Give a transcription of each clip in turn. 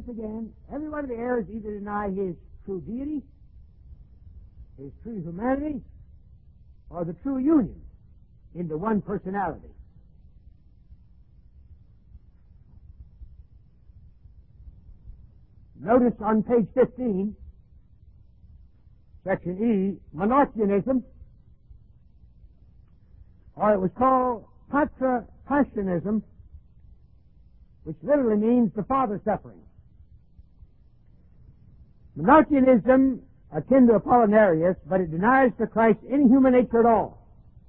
again, every one of the errors either deny his true deity, his true humanity, or the true union into one personality. Notice on page 15, section E, monarchianism, or it was called patripassionism, which literally means the Father suffering. Monarchianism, akin to Apollinarius, but it denies to Christ any human nature at all.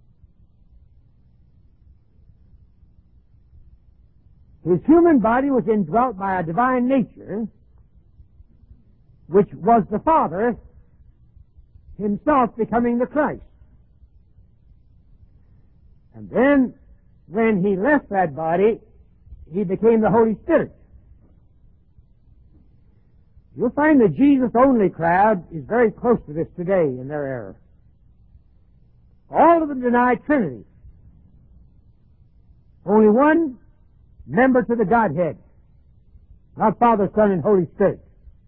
His human body was indwelt by a divine nature, which was the Father himself becoming the Christ. And then, when he left that body, he became the Holy Spirit. You'll find the Jesus-only crowd is very close to this today in their error. All of them deny Trinity. Only one member to the Godhead, not Father, Son, and Holy Spirit.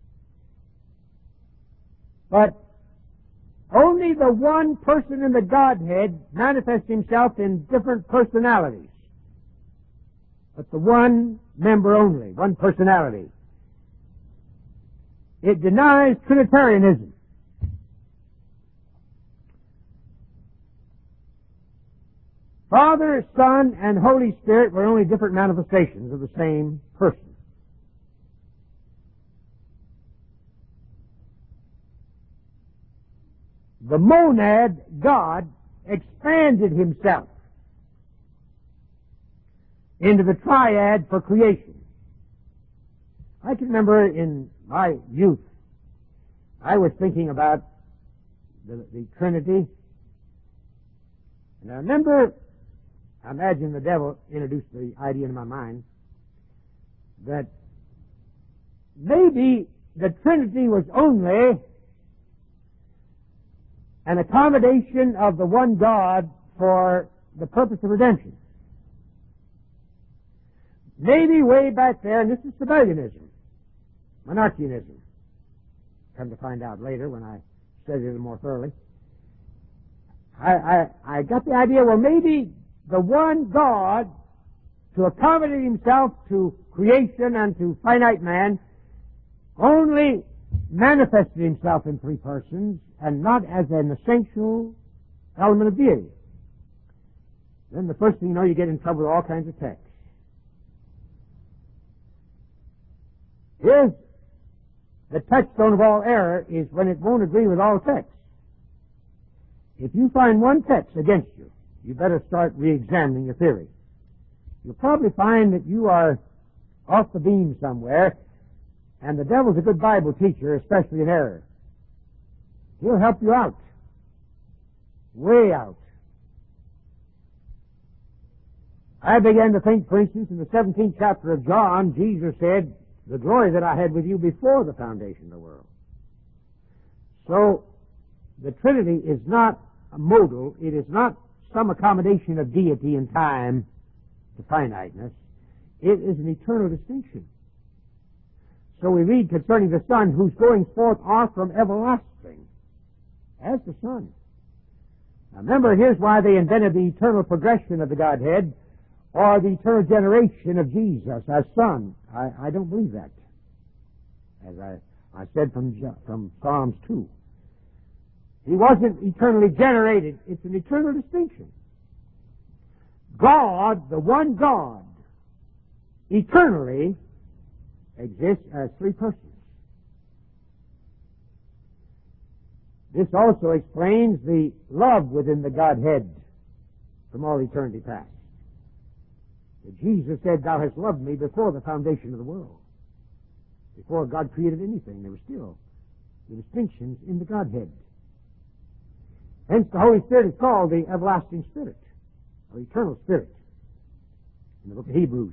But only the one person in the Godhead manifests himself in different personalities. But the one member only, one personality. It denies Trinitarianism. Father, Son, and Holy Spirit were only different manifestations of the same person. The monad, God, expanded himself into the triad for creation. I can remember in my youth, I was thinking about the Trinity, and I imagine the devil introduced the idea into my mind that maybe the Trinity was only an accommodation of the one God for the purpose of redemption. Maybe way back there, and this is Sabellianism, monarchianism. Come to find out later when I studied it more thoroughly. I got the idea, well, maybe the one God, to accommodate himself to creation and to finite man, only manifested himself in three persons and not as an essential element of deity. Then the first thing you know, you get in trouble with all kinds of texts. Here's the touchstone of all error is when it won't agree with all texts. If you find one text against you, you better start re-examining your theory. You'll probably find that you are off the beam somewhere, and the devil's a good Bible teacher, especially in error. He'll help you out. Way out. I began to think, for instance, in the 17th chapter of John, Jesus said, the glory that I had with you before the foundation of the world. So, the Trinity is not a modal, it is not some accommodation of deity in time to finiteness. It is an eternal distinction. So we read concerning the Son, whose goings forth are from everlasting, as the Son. Now remember, here's why they invented the eternal progression of the Godhead, or the eternal generation of Jesus as Son. I don't believe that. As I said from Psalms 2. He wasn't eternally generated. It's an eternal distinction. God, the one God, eternally exists as three persons. This also explains the love within the Godhead from all eternity past. Jesus said, thou hast loved me before the foundation of the world. Before God created anything, there were still the distinctions in the Godhead. Hence the Holy Spirit is called the everlasting Spirit, or eternal Spirit, in the book of Hebrews.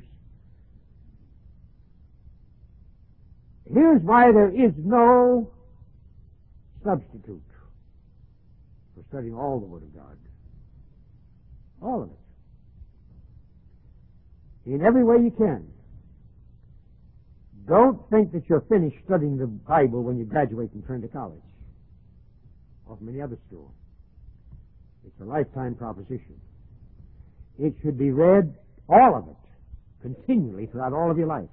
Here's why there is no substitute for studying all the Word of God. All of it. In every way you can. Don't think that you're finished studying the Bible when you graduate and turn to college or from any other school. It's a lifetime proposition. It should be read, all of it, continually throughout all of your life.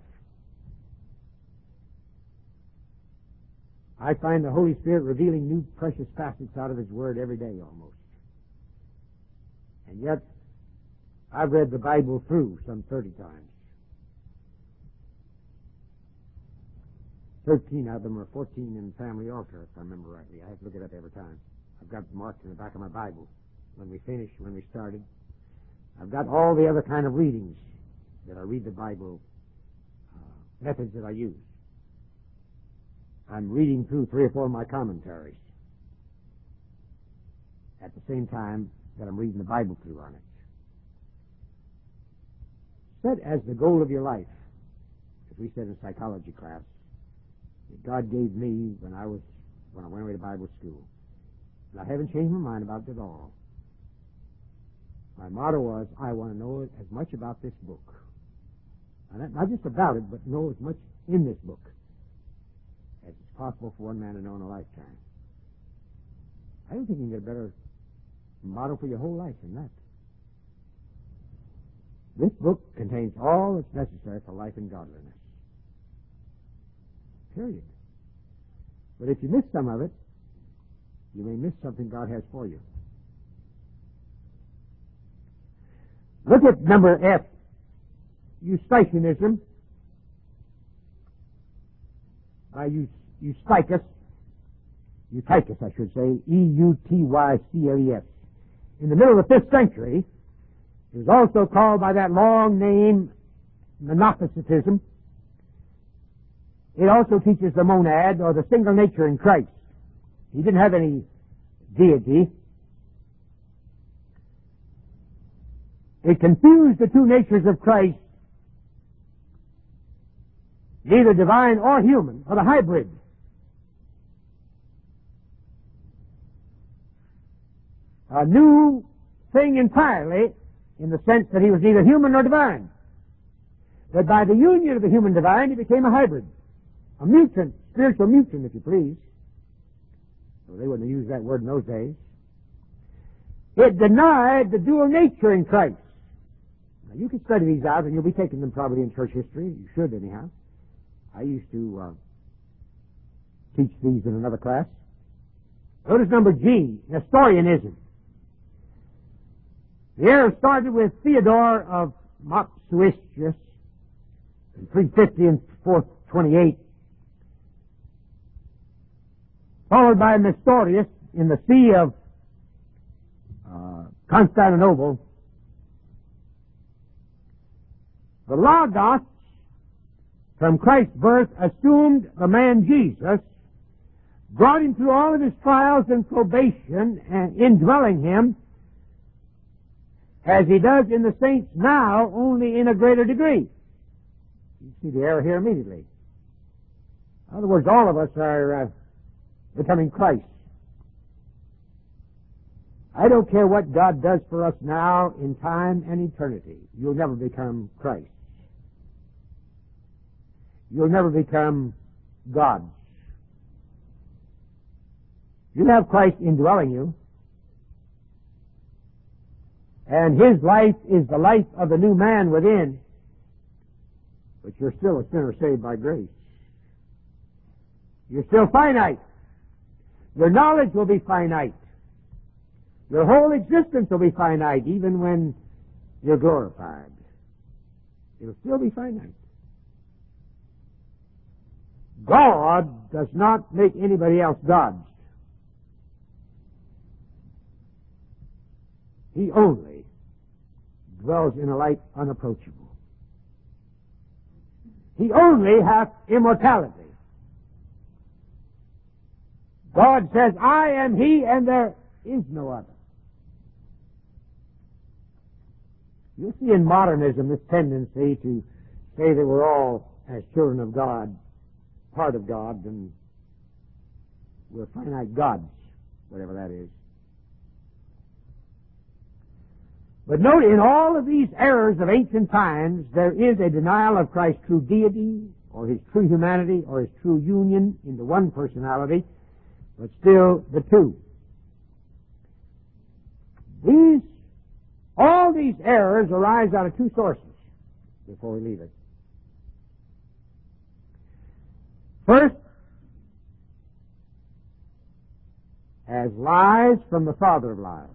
I find the Holy Spirit revealing new precious facets out of His Word every day almost. And yet, I've read the Bible through some 30 times. 13 of them, or 14 in family altar, if I remember rightly. I have to look it up every time. I've got it marked in the back of my Bible. When we finished, when we started. I've got all the other kind of readings that I read the Bible, methods that I use. I'm reading through 3 or 4 of my commentaries at the same time that I'm reading the Bible through on it. Set as the goal of your life, as we said in psychology class, that God gave me when I went away to Bible school. And I haven't changed my mind about it at all. My motto was, I want to know as much about this book. And not just about it, but know as much in this book as it's possible for one man to know in a lifetime. I don't think you can get a better motto for your whole life than that. This book contains all that's necessary for life and godliness. Period. But if you miss some of it, you may miss something God has for you. Look at number F, Eutychianism, by Eutychus, I should say, Eutyches. In the middle of the 5th century, it was also called by that long name, Monophysitism. It also teaches the monad, or the single nature in Christ. He didn't have any deity. It confused the two natures of Christ, neither divine or human, but a hybrid. A new thing entirely, in the sense that he was neither human nor divine. But by the union of the human divine, he became a hybrid. A mutant, spiritual mutant, if you please. So they wouldn't have used that word in those days. It denied the dual nature in Christ. Now, you can study these out, and you'll be taking them probably in church history. You should, anyhow. I used to teach these in another class. Notice number G, Nestorianism. The era started with Theodore of Mopsuestia in 350 and 428, followed by Nestorius in the See of Constantinople. The Logos, from Christ's birth, assumed the man Jesus, brought him through all of his trials and probation, and indwelling him, as he does in the saints now, only in a greater degree. You see the error here immediately. In other words, all of us are becoming Christ. I don't care what God does for us now, in time and eternity. You'll never become Christ. You'll never become God. You have Christ indwelling you, and His life is the life of the new man within, but you're still a sinner saved by grace. You're still finite. Your knowledge will be finite. Your whole existence will be finite, even when you're glorified. It'll still be finite. God does not make anybody else gods. He only dwells in a light unapproachable. He only hath immortality. God says, I am He, and there is no other. You see in modernism this tendency to say that we're all, as children of God, part of God, and we're finite gods, whatever that is. But note, in all of these errors of ancient times, there is a denial of Christ's true deity or his true humanity, or his true union into one personality, but still the two. All these errors arise out of two sources before we leave it. First, as lies from the father of lies.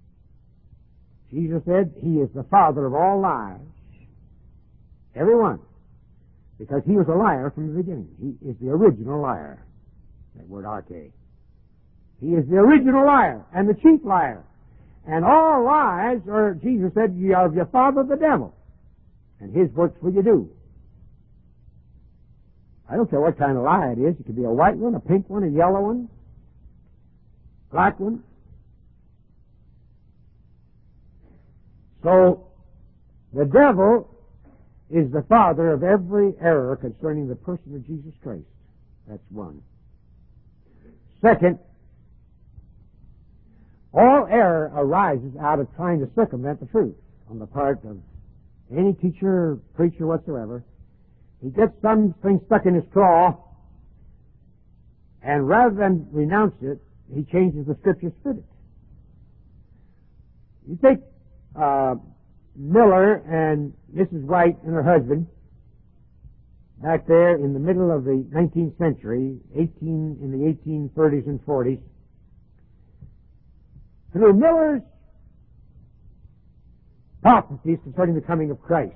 Jesus said he is the father of all lies. Every one. Because he was a liar from the beginning. He is the original liar. That word arche. He is the original liar and the chief liar. And all lies, or Jesus said, ye are of your father the devil, and his works will you do. I don't care what kind of lie it is. It could be a white one, a pink one, a yellow one, black one. So, the devil is the father of every error concerning the person of Jesus Christ. That's one. Second, all error arises out of trying to circumvent the truth on the part of any teacher, preacher whatsoever. He gets something stuck in his craw, and rather than renounce it, he changes the Scriptures to fit it. You take Miller and Mrs. White and her husband back there in the middle of the 19th century, in the 1830s and 40s. Through Miller's prophecies concerning the coming of Christ.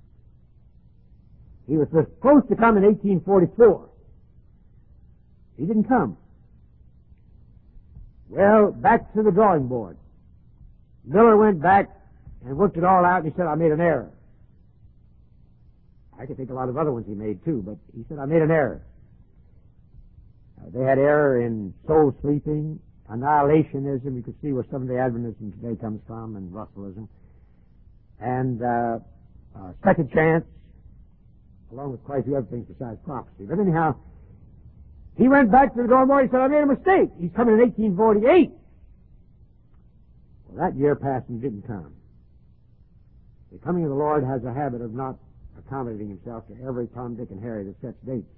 He was supposed to come in 1844. He didn't come. Well, back to the drawing board. Miller went back and worked it all out, and he said, I made an error. I could think a lot of other ones he made too, but he said, I made an error. They had error in soul sleeping, annihilationism. You could see where some of the Adventism today comes from, and Russellism. And second chance, along with quite a few other things besides prophecy. But anyhow, he went back to the drawing board. He said, I made a mistake. He's coming in 1848. Well, that year passed and didn't come. The coming of the Lord has a habit of not accommodating himself to every Tom, Dick, and Harry that sets dates.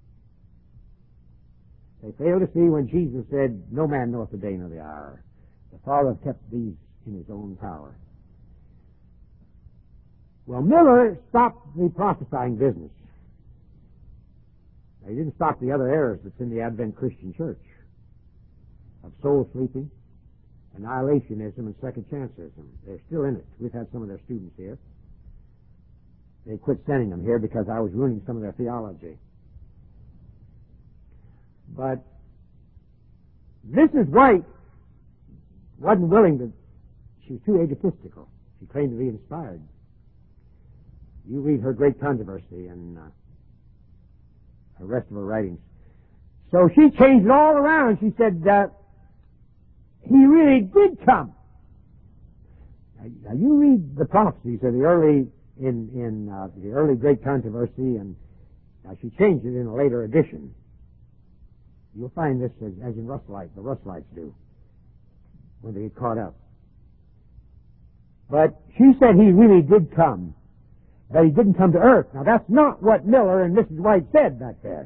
They fail to see when Jesus said, no man knoweth the day nor the hour. The Father hath kept these in his own power. Well, Miller stopped the prophesying business. Now, he didn't stop the other errors that's in the Advent Christian Church of soul sleeping, annihilationism, and second chanceism. They're still in it. We've had some of their students here. They quit sending them here because I was ruining some of their theology. But Mrs. White wasn't willing to, she was too egotistical. She claimed to be inspired. You read her great controversy and the rest of her writings. So she changed it all around. She said, he really did come. Now you read the prophecies of the early, in the early great controversy, and she changed it in a later edition. You'll find this as in Russellites, the Russellites do, when they get caught up. But she said he really did come, that he didn't come to earth. Now that's not what Miller and Mrs. White said back there.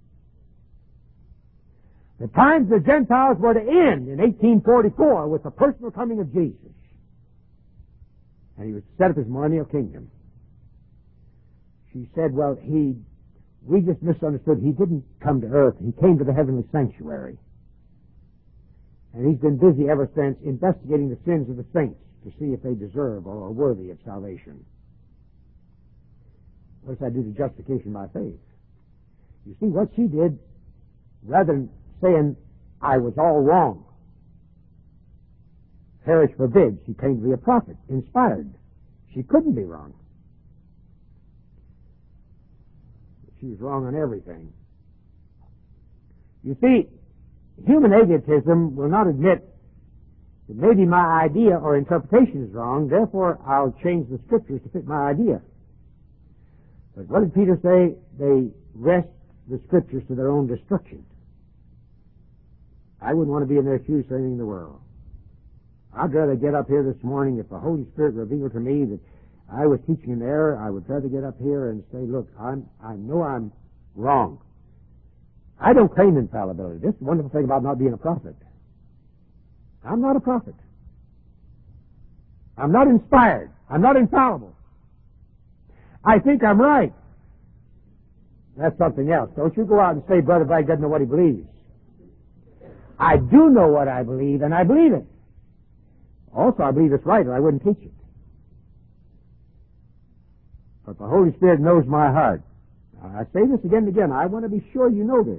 The times of the Gentiles were to end in 1844 with the personal coming of Jesus. And he was to set up his millennial kingdom. She said, well, we just misunderstood. He didn't come to earth. He came to the heavenly sanctuary. And he's been busy ever since investigating the sins of the saints to see if they deserve or are worthy of salvation. What does that do to justification by faith? You see, what she did, rather than saying, I was all wrong, perish forbid, she claimed to be a prophet, inspired. She couldn't be wrong. She was wrong on everything. You see, human egotism will not admit that maybe my idea or interpretation is wrong, therefore I'll change the Scriptures to fit my idea. But what did Peter say? They wrest the Scriptures to their own destruction. I wouldn't want to be in their shoes for anything in the world. I'd rather get up here this morning if the Holy Spirit revealed to me that I was teaching an error. I would rather get up here and say, look, I know I'm Wrong. I don't claim infallibility. This is the wonderful thing about not being a prophet. I'm not a prophet. I'm not inspired. I'm not infallible. I think I'm right. That's something else. Don't you go out and say Brother Bragg doesn't know what he believes. I do know what I believe, and I believe it. Also, I believe it's right, or I wouldn't teach it. But the Holy Spirit knows my heart. I say this again and again. I want to be sure you know this.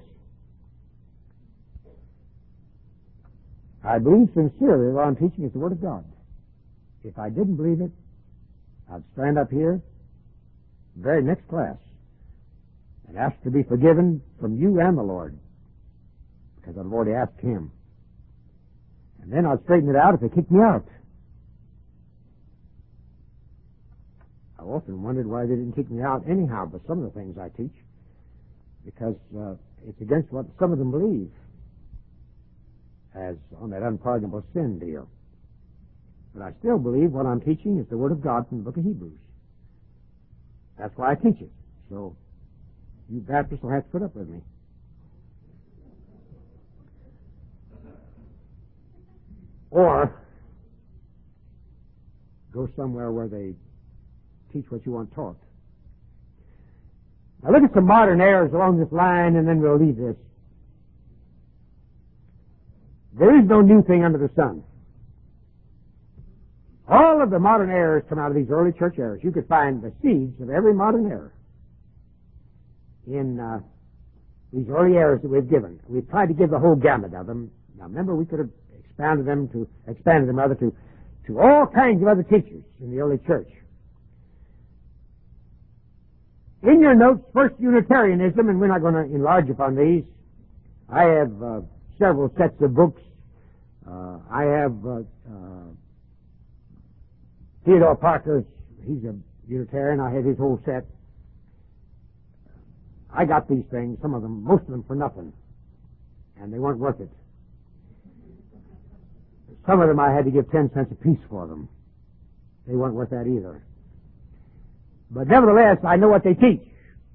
I believe sincerely what I'm teaching is the Word of God. If I didn't believe it, I'd stand up here, the very next class, and ask to be forgiven from you and the Lord, because I've already asked Him. And then I'd straighten it out if they kicked me out. I often wondered why they didn't kick me out anyhow, but some of the things I teach, because it's against what some of them believe, as on that unpardonable sin deal. But I still believe what I'm teaching is the Word of God from the book of Hebrews. That's why I teach it. So you Baptists will have to put up with me. Or go somewhere where they teach what you want taught. Now look at some modern errors along this line, and then we'll leave this. There is no new thing under the sun. All of the modern errors come out of these early church errors. You could find the seeds of every modern error in these early errors that we've given. We've tried to give the whole gamut of them. Now remember, we could have expanded them to all kinds of other teachers in the early church. In your notes, first Unitarianism, and we're not going to enlarge upon these. I have several sets of books. I have Theodore Parker's, he's a Unitarian. I have his whole set. I got these things, some of them, most of them for nothing. And they weren't worth it. Some of them I had to give 10 cents a piece for them. They weren't worth that either. But nevertheless, I know what they teach.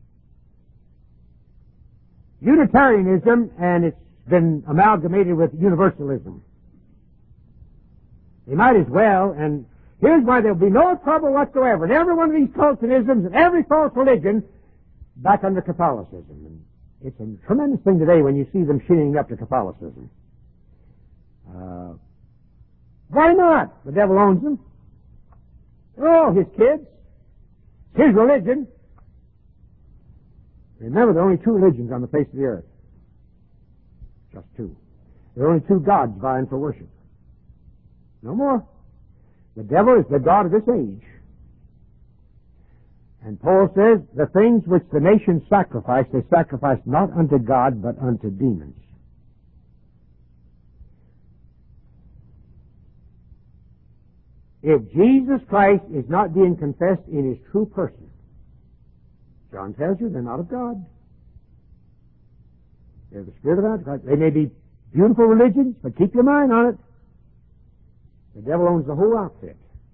Unitarianism, and it's been amalgamated with universalism. They might as well, and here's why there'll be no trouble whatsoever in every one of these cultisms and every false religion back under Catholicism. And it's a tremendous thing today when you see them shinning up to Catholicism. Why not? The devil owns them. They're all his kids. It's his religion. Remember, there are only two religions on the face of the earth. Just two. There are only two gods vying for worship. No more. The devil is the god of this age. And Paul says, the things which the nations sacrifice, they sacrifice not unto God, but unto demons. If Jesus Christ is not being confessed in his true person, John tells you they're not of God. They're the spirit of Antichrist. They may be beautiful religions, but keep your mind on it. The devil owns the whole outfit.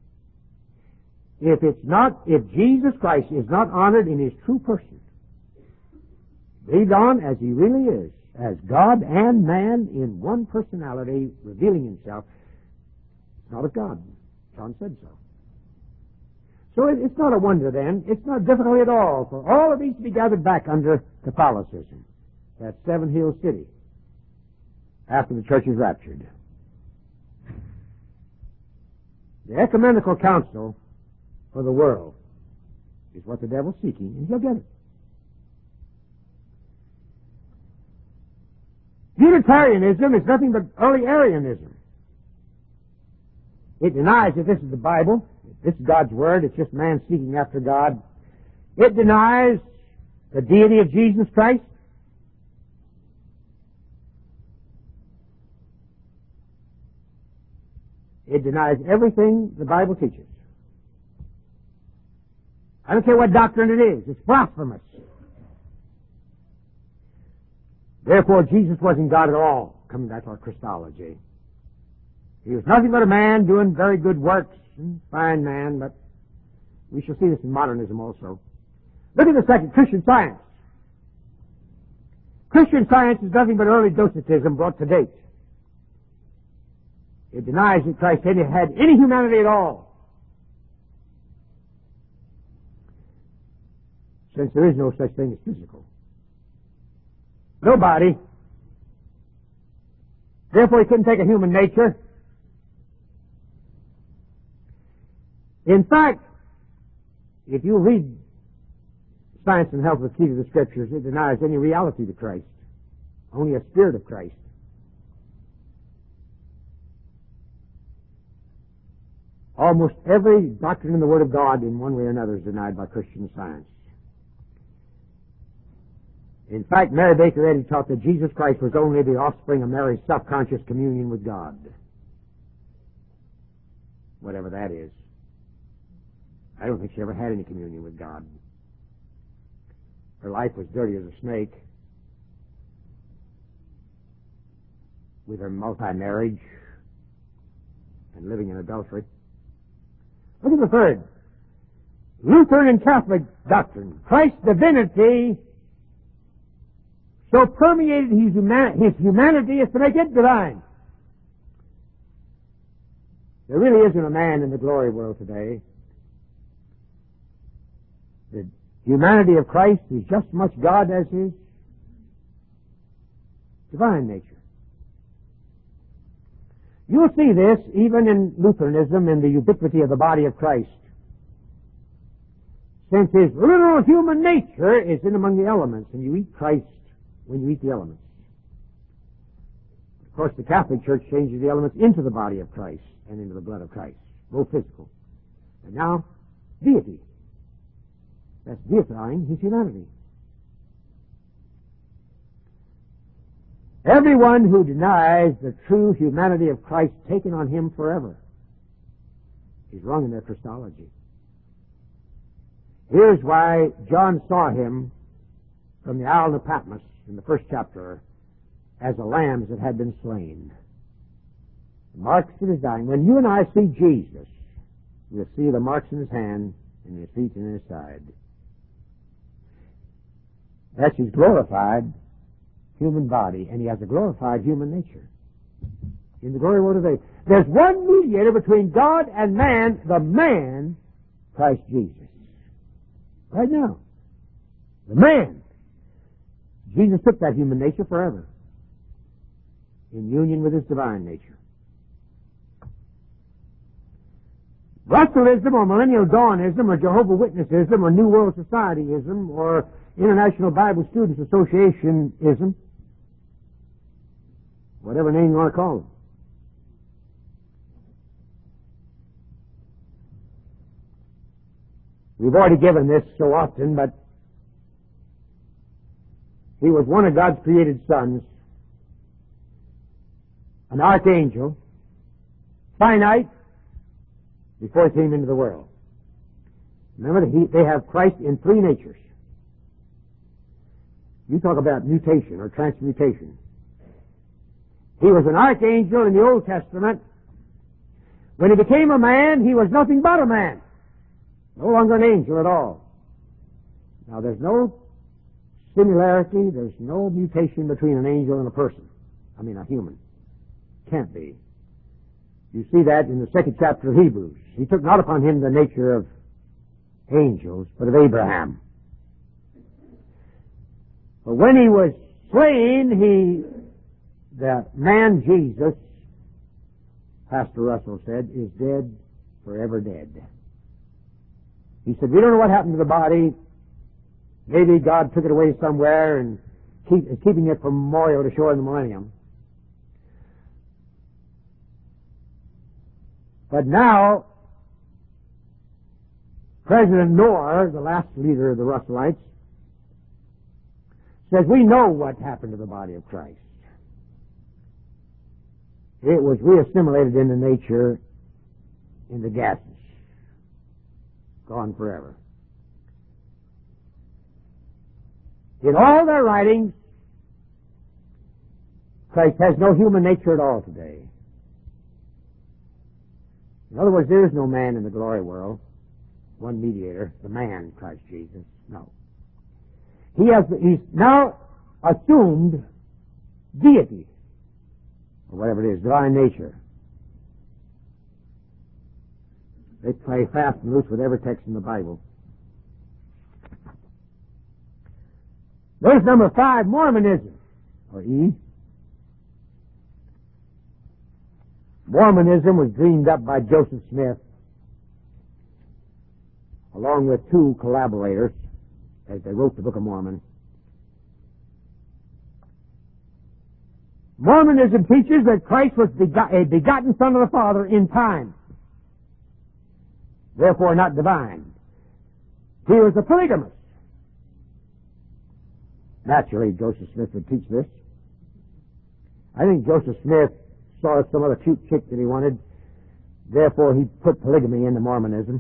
If Jesus Christ is not honored in his true person, believed on as he really is, as God and man in one personality revealing himself, it's not of God. John said so. So it's not a wonder then, it's not difficult at all for all of these to be gathered back under Catholicism, that Seven Hill City, after the church is raptured. The ecumenical council for the world is what the devil's seeking, and he'll get it. Unitarianism is nothing but early Arianism. It denies that this is the Bible, this is God's Word, it's just man seeking after God. It denies the deity of Jesus Christ. It denies everything the Bible teaches. I don't care what doctrine it is. It's blasphemous. Therefore, Jesus wasn't God at all, coming back to our Christology. He was nothing but a man doing very good works, fine man, but we shall see this in modernism also. Look at the second, Christian Science. Christian Science is nothing but early Docetism brought to date. It denies that Christ had any humanity at all, since there is no such thing as physical. Nobody. Therefore, he couldn't take a human nature. In fact, if you read Science and Health, the Key to the Scriptures, it denies any reality to Christ, only a spirit of Christ. Almost every doctrine in the Word of God, in one way or another, is denied by Christian Science. In fact, Mary Baker Eddy taught that Jesus Christ was only the offspring of Mary's self-conscious communion with God. Whatever that is. I don't think she ever had any communion with God. Her life was dirty as a snake, with her multi-marriage and living in adultery. Look at the third. Lutheran and Catholic doctrine. Christ's divinity so permeated his humanity as to make it divine. There really isn't a man in the glory world today. The humanity of Christ is just as much God as his divine nature. You'll see this even in Lutheranism in the ubiquity of the body of Christ. Since his literal human nature is in among the elements, and you eat Christ when you eat the elements. Of course, the Catholic Church changes the elements into the body of Christ and into the blood of Christ, both physical. And now, deity. That's deifying his humanity. Everyone who denies the true humanity of Christ taken on him forever is wrong in their Christology. Here's why John saw him from the island of Patmos in the first chapter as a lamb that had been slain. The marks of his dying. When you and I see Jesus, we'll see the marks in his hand, in his feet, and in his side. That's his glorified human body, and he has a glorified human nature. In the glory world today, there's one mediator between God and man, the man, Christ Jesus. Right now. The man. Jesus took that human nature forever, in union with his divine nature. Russellism or Millennial Dawnism or Jehovah's Witnessism or New World Societyism or International Bible Students Associationism, whatever name you want to call them. We've already given this so often, but he was one of God's created sons, an archangel, finite, before he came into the world. Remember, they have Christ in three natures. You talk about mutation or transmutation. He was an archangel in the Old Testament. When he became a man, he was nothing but a man. No longer an angel at all. Now, there's no similarity, there's no mutation between an angel and a person. I mean, a human. Can't be. You see that in the second chapter of Hebrews. He took not upon him the nature of angels, but of Abraham. But when he was slain, the man Jesus, Pastor Russell said, is dead, forever dead. He said, we don't know what happened to the body. Maybe God took it away somewhere and is keeping it for memorial to show in the millennium. But now, President Knorr, the last leader of the Russellites, says we know what happened to the body of Christ. It was reassimilated into nature in the gases. Gone forever. In all their writings, Christ has no human nature at all today. In other words, there is no man in the glory world. One mediator, the man, Christ Jesus. No. He's now assumed deity, or whatever it is, divine nature. They play fast and loose with every text in the Bible. Verse number 5, Mormonism, or E. Mormonism was dreamed up by Joseph Smith, along with two collaborators, as they wrote the Book of Mormon. Mormonism teaches that Christ was a begotten Son of the Father in time, therefore not divine. He was a polygamist. Naturally, Joseph Smith would teach this. I think Joseph Smith saw some other cute chick that he wanted, therefore he put polygamy into Mormonism.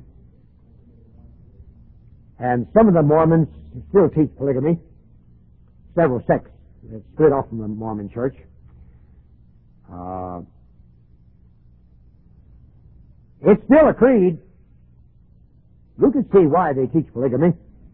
And some of the Mormons still teach polygamy. Several sects that split off from the Mormon church. It's still a creed. You can see why they teach polygamy.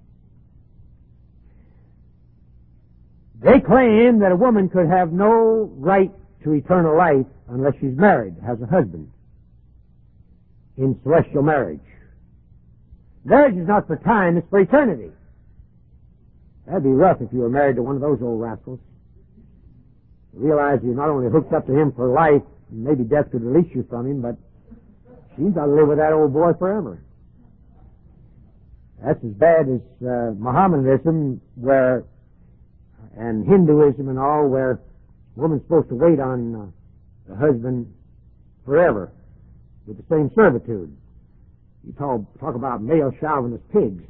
They claim that a woman could have no right to eternal life unless she's married, has a husband, in celestial marriage. Marriage is not for time, it's for eternity. That'd be rough if you were married to one of those old rascals. You realize you're not only hooked up to him for life, and maybe death could release you from him, but she's got to live with that old boy forever. That's as bad as Mohammedanism, and Hinduism and all, where a woman's supposed to wait on the husband forever with the same servitude. You talk about male chauvinist pigs.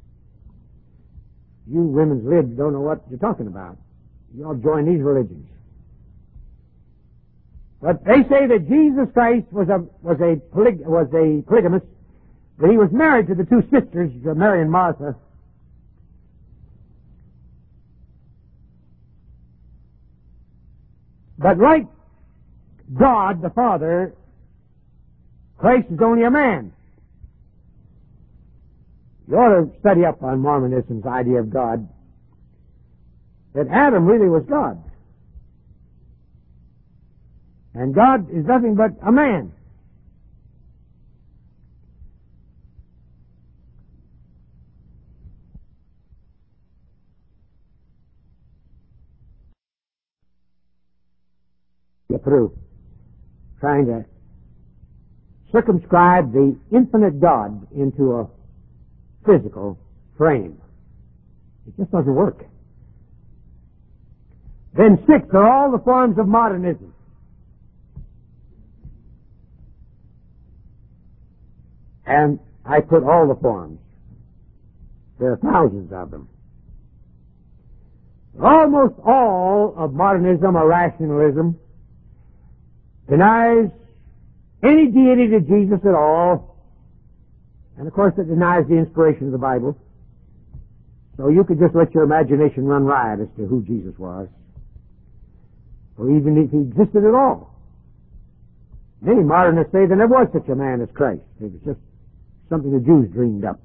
You women's libs don't know what you're talking about. You all join these religions. But they say that Jesus Christ was a polygamist, that he was married to the two sisters, Mary and Martha. But like God the Father, Christ is only a man. You ought to study up on Mormonism's idea of God, that Adam really was God. And God is nothing but a man. Get through trying to circumscribe the infinite God into a physical frame. It just doesn't work. Then 6 are all the forms of modernism. And I put all the forms. There are thousands of them. Almost all of modernism or rationalism denies any deity to Jesus at all. And of course it denies the inspiration of the Bible. So you could just let your imagination run riot as to who Jesus was, or even if he existed at all. Many modernists say there never was such a man as Christ. It was just something the Jews dreamed up.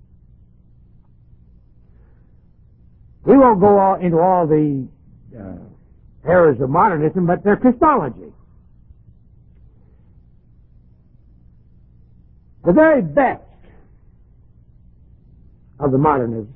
We won't go into all the errors of modernism, but they're Christology. The very best of the modernists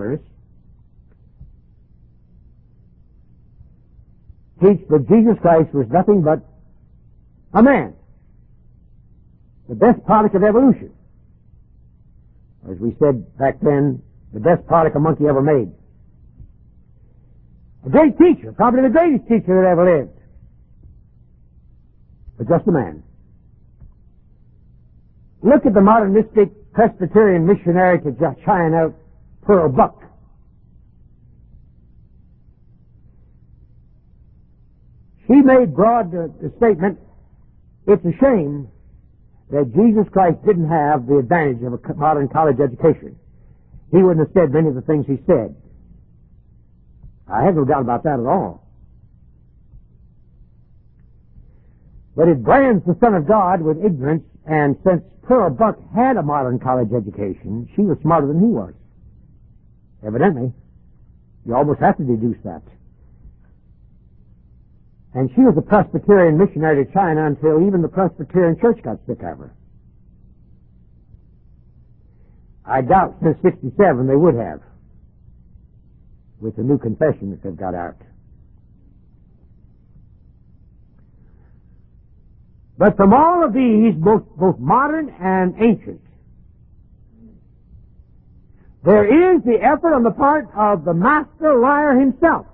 teach that Jesus Christ was nothing but a man, the best product of evolution. As we said back then, the best product a monkey ever made. A great teacher, probably the greatest teacher that ever lived, but just a man. Look at the modernistic Presbyterian missionary to China, Pearl Buck. She made broad the statement, it's a shame that Jesus Christ didn't have the advantage of a modern college education. He wouldn't have said many of the things he said. I have no doubt about that at all. But it brands the Son of God with ignorance, and since Pearl Buck had a modern college education, she was smarter than he was. Evidently. You almost have to deduce that. And she was a Presbyterian missionary to China until even the Presbyterian Church got sick of her. I doubt since 67 they would have, with the new confession that they've got out. But from all of these, both modern and ancient, there is the effort on the part of the master liar himself,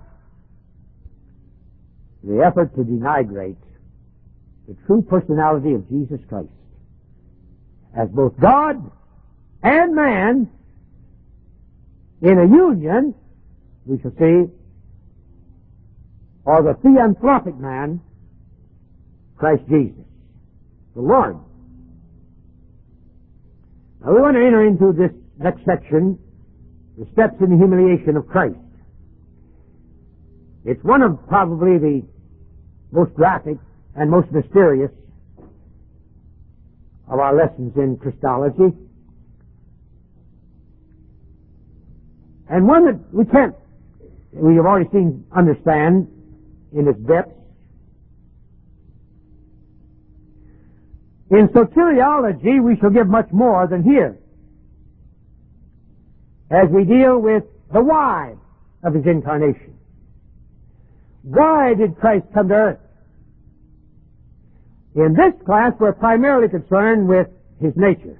the effort to denigrate the true personality of Jesus Christ as both God and man in a union, we shall see, or the theanthropic man, Christ Jesus, the Lord. Now we want to enter into this next section, the steps in the humiliation of Christ. It's one of probably the most graphic and most mysterious of our lessons in Christology, and one that we have already seen understand in its depths. In soteriology, we shall give much more than here, as we deal with the why of His incarnation. Why did Christ come to earth? In this class, we're primarily concerned with His nature,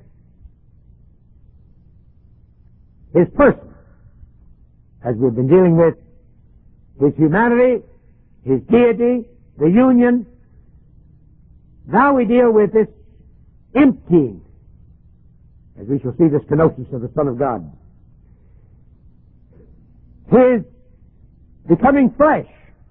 His person, as we've been dealing with His humanity, His deity, the union. Now we deal with this emptying, as we shall see this kenosis of the Son of God. His becoming flesh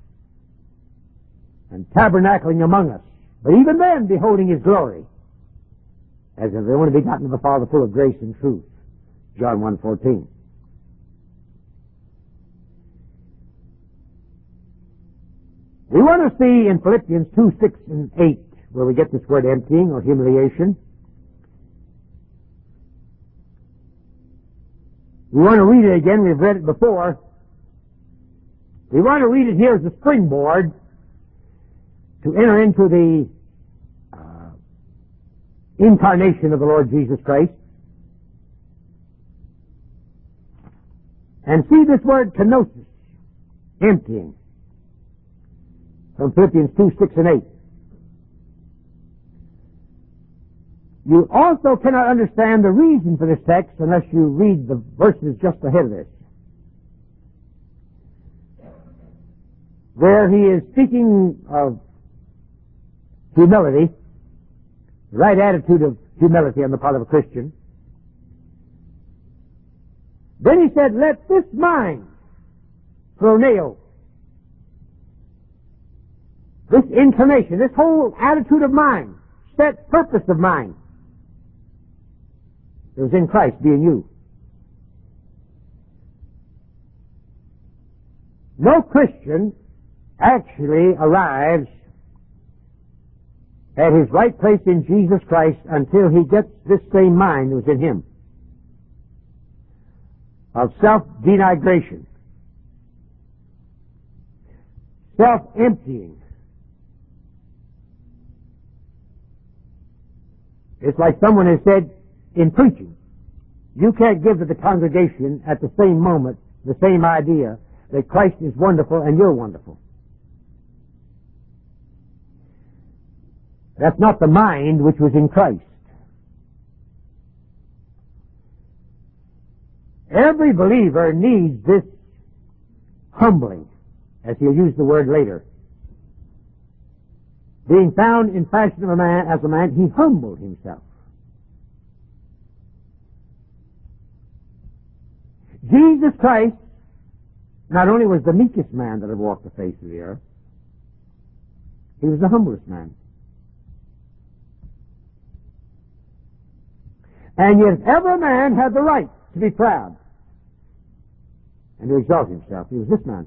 and tabernacling among us, but even then beholding His glory, as of the only begotten of the Father, full of grace and truth. John 1:14. We want to see in Philippians 2:6 and 8, where we get this word emptying or humiliation. We want to read it again. We've read it before. We want to read it here as a springboard to enter into the incarnation of the Lord Jesus Christ. And see this word kenosis, emptying, from Philippians 2:6 and 8. You also cannot understand the reason for this text unless you read the verses just ahead of this, where he is speaking of humility, the right attitude of humility on the part of a Christian. Then he said, let this mind, phroneo, this inclination, this whole attitude of mind, set purpose of mind, it was in Christ, be in you. No Christian actually arrives at his right place in Jesus Christ until he gets this same mind that was in him, of self-denigration, self-emptying. It's like someone has said in preaching, you can't give to the congregation at the same moment the same idea that Christ is wonderful and you're wonderful. That's not the mind which was in Christ. Every believer needs this humbling, as he'll use the word later. Being found in fashion of a man, as a man, he humbled himself. Jesus Christ not only was the meekest man that ever walked the face of the earth, he was the humblest man. And yet if ever a man had the right to be proud and to exalt himself, he was this man.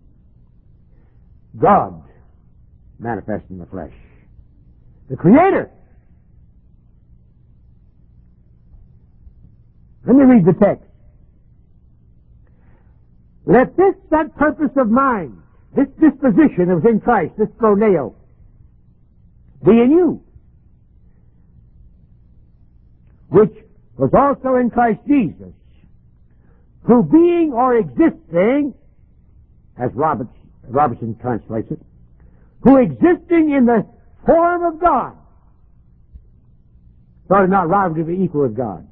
God manifest in the flesh. The Creator. Let me read the text. Let this set purpose of mine. this disposition that was in Christ, this phroneo, be in you, which was also in Christ Jesus, who being or existing, as Robertson translates it, who existing in the form of God, thought it not robbery to be equal with God.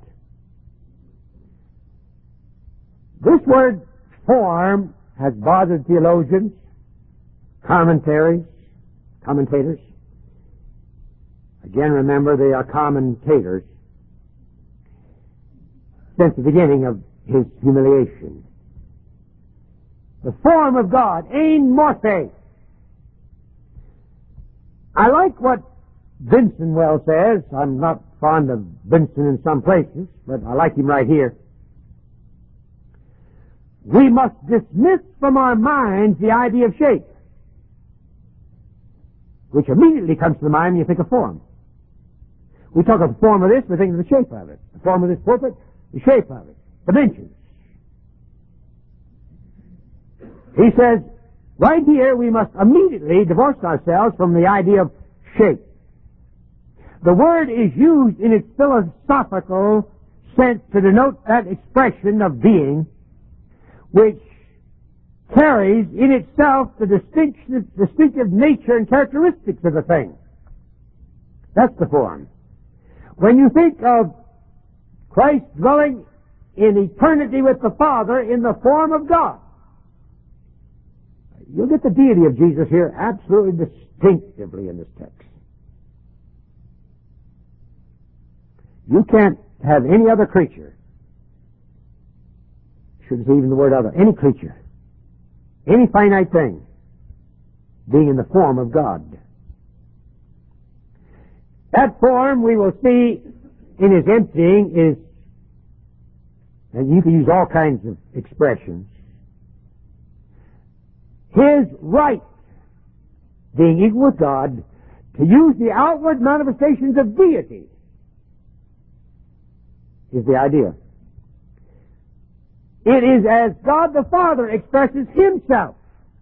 This word form has bothered theologians, commentators. Again, remember, they are commentators since the beginning of his humiliation. The form of God, ein morphe. I like what Benson well says. I'm not fond of Benson in some places, but I like him right here. We must dismiss from our minds the idea of shape, which immediately comes to the mind when you think of form. We talk of the form of this, we think of the shape of it. The form of this pulpit, the shape of it, dimensions. He says, right here we must immediately divorce ourselves from the idea of shape. The word is used in its philosophical sense to denote that expression of being which carries in itself the distinctive nature and characteristics of the thing. That's the form. When you think of Christ dwelling in eternity with the Father in the form of God, you'll get the deity of Jesus here absolutely distinctively in this text. You can't have any other creature, shouldn't say even the word other, any creature, any finite thing, being in the form of God. That form we will see in his emptying is, and you can use all kinds of expressions, his right, being equal with God, to use the outward manifestations of deity is the idea. It is as God the Father expresses himself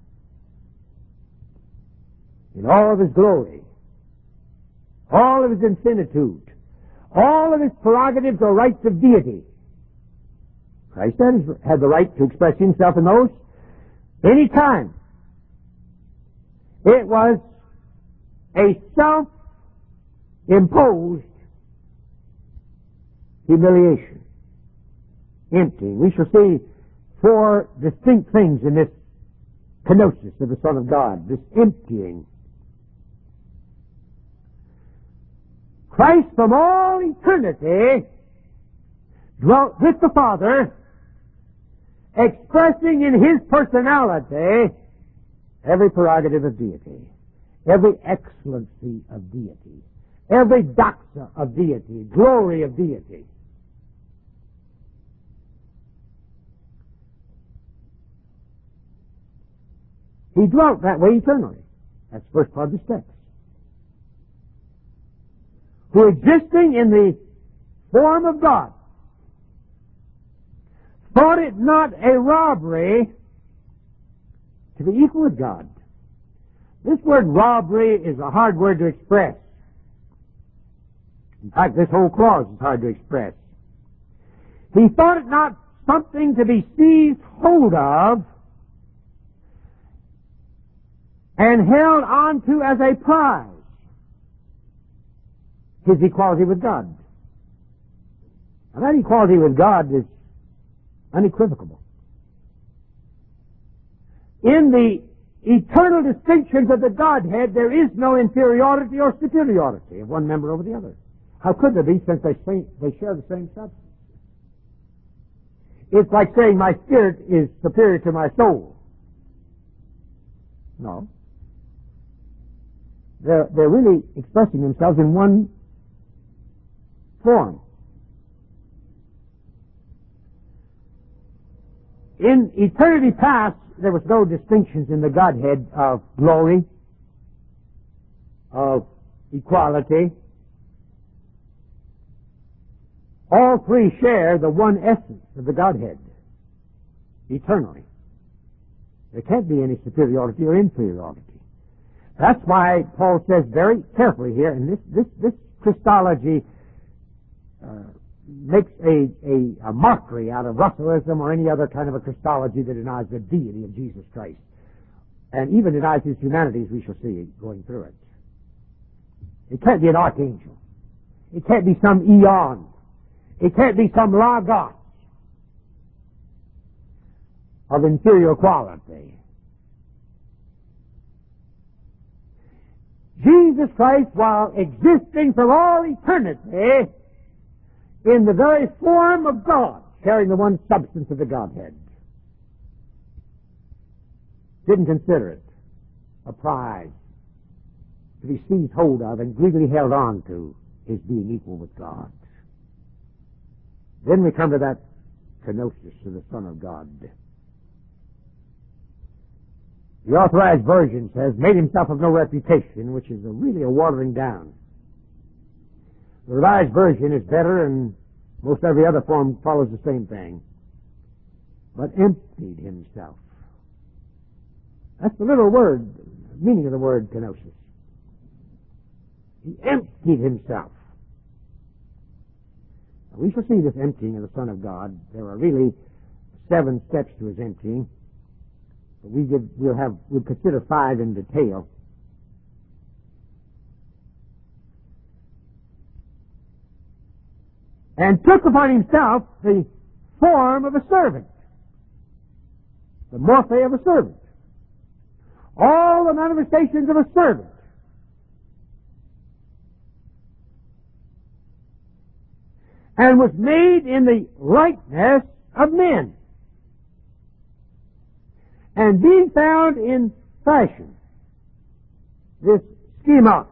in all of his glory, all of his infinitude, all of his prerogatives or rights of deity. Christ had the right to express himself in those any time. It was a self-imposed humiliation, emptying. We shall see four distinct things in this kenosis of the Son of God, this emptying. Christ from all eternity dwelt with the Father, expressing in his personality every prerogative of deity, every excellency of deity, every doxa of deity, glory of deity. He dwelt that way eternally. That's the first part of this text. Who, existing in the form of God, thought it not a robbery to be equal with God. This word robbery is a hard word to express. In fact, this whole clause is hard to express. He thought it not something to be seized hold of and held on to as a prize, his equality with God. Now, that equality with God is unequivocal. In the eternal distinctions of the Godhead, there is no inferiority or superiority of one member over the other. How could there be, since they share the same substance? It's like saying my spirit is superior to my soul. No. They're really expressing themselves in one form. In eternity past, there was no distinctions in the Godhead of glory, of equality. All three share the one essence of the Godhead, eternally. There can't be any superiority or inferiority. That's why Paul says very carefully here, and this Christology makes a mockery out of Russellism or any other kind of a Christology that denies the deity of Jesus Christ, and even denies his humanity, as we shall see going through it. It can't be an archangel. It can't be some eon. It can't be some logos of inferior quality. Jesus Christ, while existing from all eternity in the very form of God, sharing the one substance of the Godhead, didn't consider it a prize to be seized hold of and greedily held on to, his being equal with God. Then we come to that kenosis of the Son of God. The Authorized Version says, made himself of no reputation, which is really a watering down. The Revised Version is better, and most every other form follows the same thing. But emptied himself. That's the little word, meaning of the word kenosis. He emptied himself. Now, we shall see this emptying of the Son of God. There are really 7 steps to his emptying. But we'll consider 5 in detail. And took upon himself the form of a servant, the morphe of a servant, all the manifestations of a servant. And was made in the likeness of men. And being found in fashion, this schema,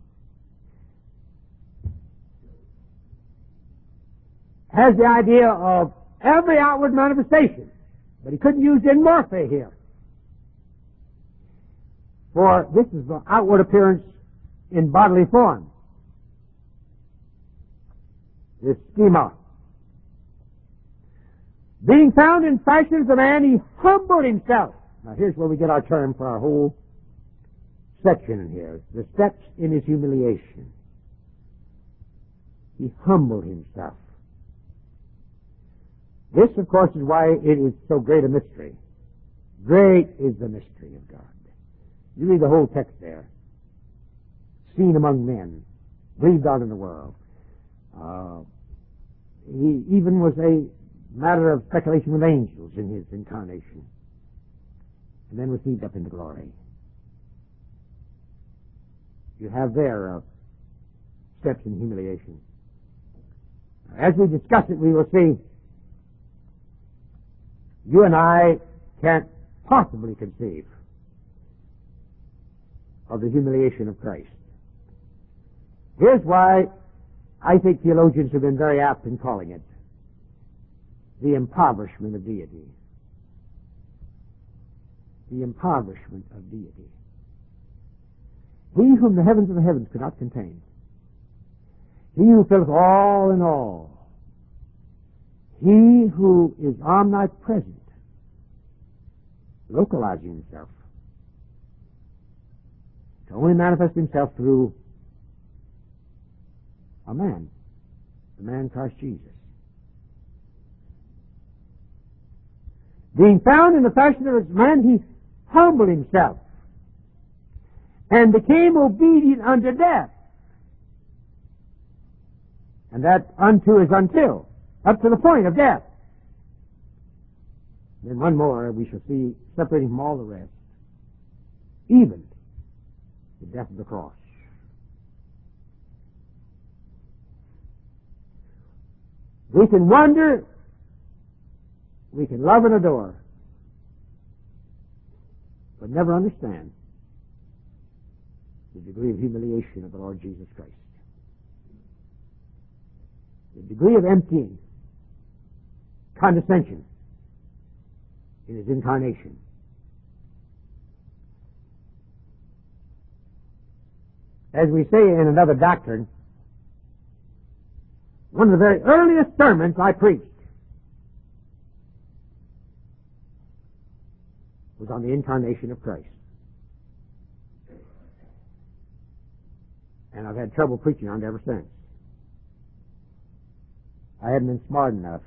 has the idea of every outward manifestation, but he couldn't use in morphe here. For this is the outward appearance in bodily form. This schema. Being found in fashion as a man, he humbled himself. Now here's where we get our term for our whole section in here. The steps in his humiliation. He humbled himself. This, of course, is why it is so great a mystery. Great is the mystery of God. You read the whole text there. Seen among men. Breathed out in the world. He even was a matter of speculation with angels in his incarnation, and then received up into glory. You have there steps in humiliation. As we discuss it, we will see you and I can't possibly conceive of the humiliation of Christ. Here's why I think theologians have been very apt in calling it the impoverishment of deity. The impoverishment of deity. He whom the heavens of the heavens could not contain. He who filleth all in all. He who is omnipresent, localizing himself, to only manifest himself through a man, the man Christ Jesus. Being found in the fashion of a man, he humbled himself and became obedient unto death. And that unto is until, up to the point of death. Then one more we shall see separating from all the rest, even the death of the cross. We can wonder, we can love and adore, but never understand the degree of humiliation of the Lord Jesus Christ. The degree of emptying, condescension in his incarnation. As we say in another doctrine, one of the very earliest sermons I preached was on the incarnation of Christ. And I've had trouble preaching on it ever since. I haven't been smart enough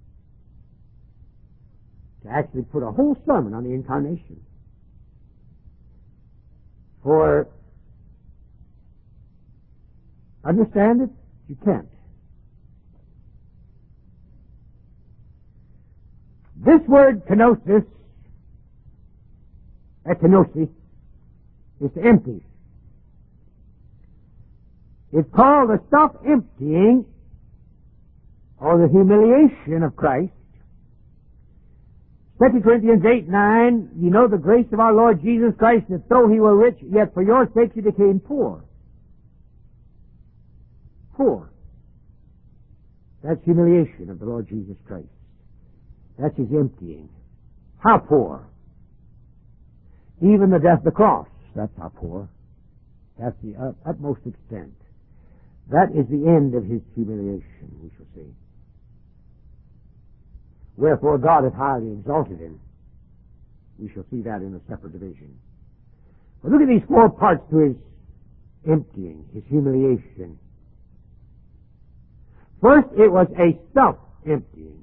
to actually put a whole sermon on the incarnation. For understand it, you can't. This word kenosis, ekenosis, is to empty. It's called the self-emptying or the humiliation of Christ. 2 Corinthians 8:9, you know the grace of our Lord Jesus Christ, that though he were rich, yet for your sake he became poor. Poor. That's humiliation of the Lord Jesus Christ. That's his emptying. How poor? Even the death of the cross, that's how poor. That's the utmost extent. That is the end of his humiliation, we shall see. Wherefore God hath highly exalted him. We shall see that in a separate division. But look at these four parts to his emptying, his humiliation. First, it was a self-emptying.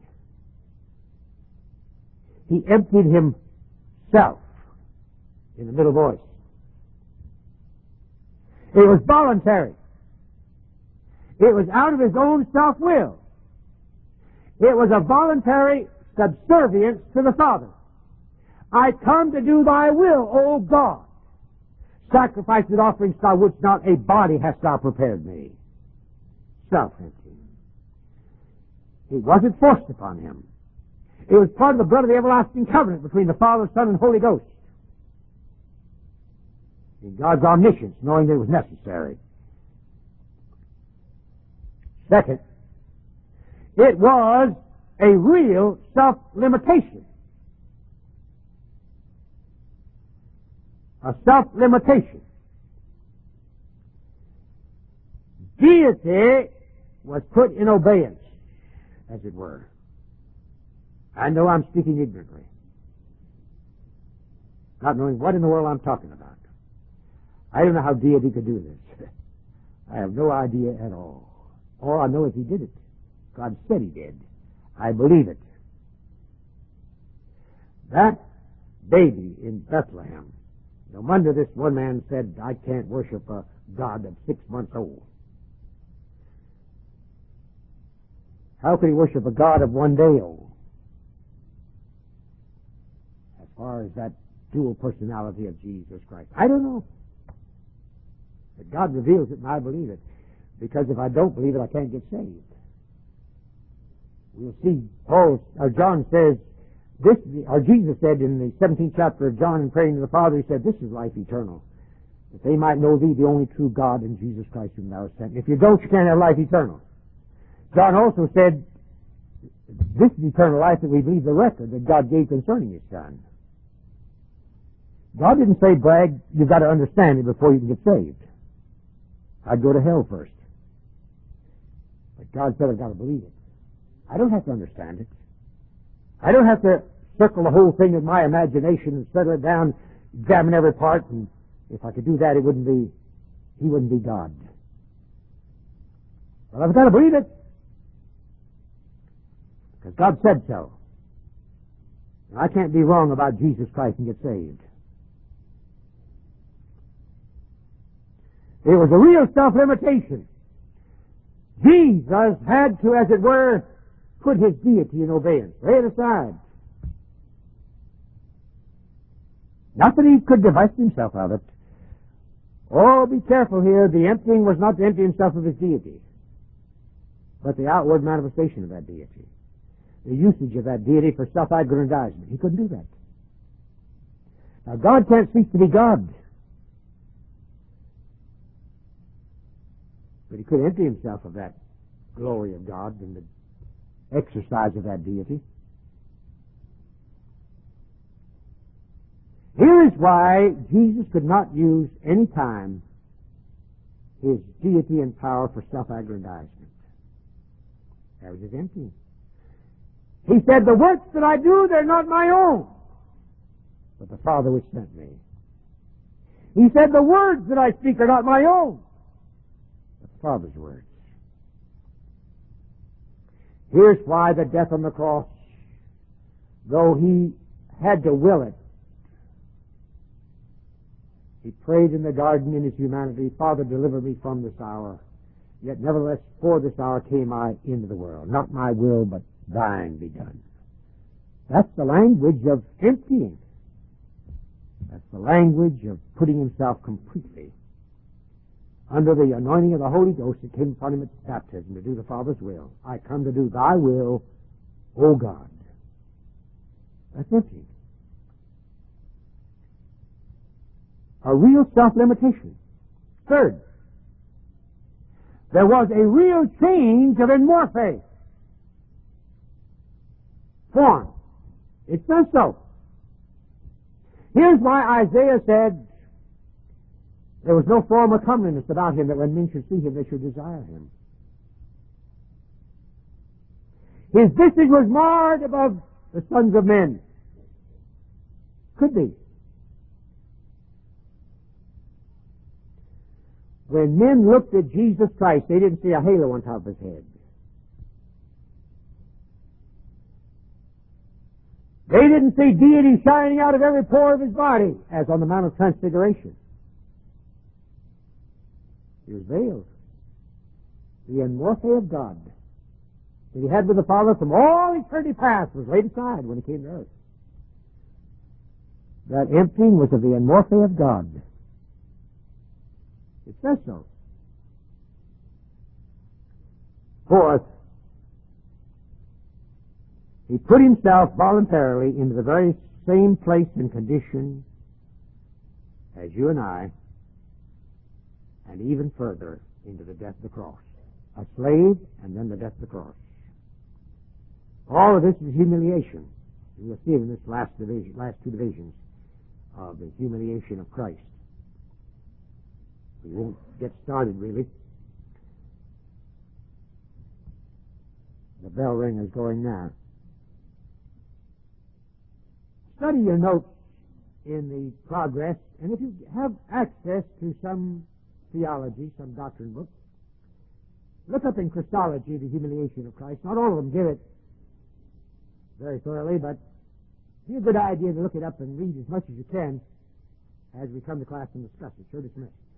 He emptied himself in the middle voice. It was voluntary. It was out of his own self-will. It was a voluntary subservience to the Father. I come to do thy will, O God. Sacrifice and offerings thou wouldst not, a body hast thou prepared me. Self-emptying. It wasn't forced upon him. It was part of the blood of the everlasting covenant between the Father, Son, and Holy Ghost. In God's omniscience, knowing that it was necessary. Second, it was a real self-limitation. A self-limitation. Deity was put in obeyance, as it were. I know I'm speaking ignorantly, not knowing what in the world I'm talking about. I don't know how deity could do this. I have no idea at all. All I know is he did it. God said he did. I believe it. That baby in Bethlehem, no wonder this one man said, I can't worship a God that's 6 months old. How could he worship a God of 1 day old? As far as that dual personality of Jesus Christ. I don't know. But God reveals it and I believe it. Because if I don't believe it, I can't get saved. We'll see John says, Jesus said in the 17th chapter of John in praying to the Father, he said, this is life eternal. That they might know thee, the only true God, and Jesus Christ whom thou hast sent. If you don't, you can't have life eternal. John also said, this is eternal life, that we believe the record that God gave concerning his Son. God didn't say, brag, you've got to understand it before you can get saved. I'd go to hell first. But God said, I've got to believe it. I don't have to understand it. I don't have to circle the whole thing with my imagination and settle it down, examine every part, and if I could do that, he wouldn't be God. Well, I've got to believe it. Because God said so. And I can't be wrong about Jesus Christ and get saved. It was a real self-limitation. Jesus had to, as it were, put his deity in obeyance. Lay it aside. Not that he could divest himself of it. Oh, be careful here. The emptying was not to empty himself of his deity, but the outward manifestation of that deity. The usage of that deity for self-aggrandizement. He couldn't do that. Now, God can't cease to be God. But he could empty himself of that glory of God and the exercise of that deity. Here is why Jesus could not use any time his deity and power for self-aggrandizement. That was his emptying. He said, the works that I do, they're not my own. but the Father which sent me. He said, the words that I speak are not my own, but the Father's words. Here's why the death on the cross, though he had to will it, he prayed in the garden in his humanity, Father, deliver me from this hour. Yet nevertheless, for this hour came I into the world. Not my will, but thine be done. That's the language of emptying. That's the language of putting himself completely under the anointing of the Holy Ghost that came upon him at baptism to do the Father's will. I come to do thy will, O God. That's emptying. A real self-limitation. Third, there was a real change of enmorphe form. It says so. Here's why Isaiah said there was no form or comeliness about him, that when men should see him, they should desire him. His visage was marred above the sons of men. Could be. When men looked at Jesus Christ, they didn't see a halo on top of his head. They didn't see deity shining out of every pore of his body, as on the Mount of Transfiguration. He was veiled. The enmorphe of God that he had with the Father from all eternity past was laid aside when he came to earth. That emptying was of the enmorphe of God. It says so. Fourth, he put himself voluntarily into the very same place and condition as you and I, and even further into the death of the cross. A slave, and then the death of the cross. All of this is humiliation. You'll see it in this last two divisions of the humiliation of Christ. We won't get started, really. The bell ring is going now. Study your notes in the progress, and if you have access to some theology, some doctrine book, look up in Christology the humiliation of Christ. Not all of them give it very thoroughly, but it's a good idea to look it up and read as much as you can as we come to class and discuss it. Sure dismissed.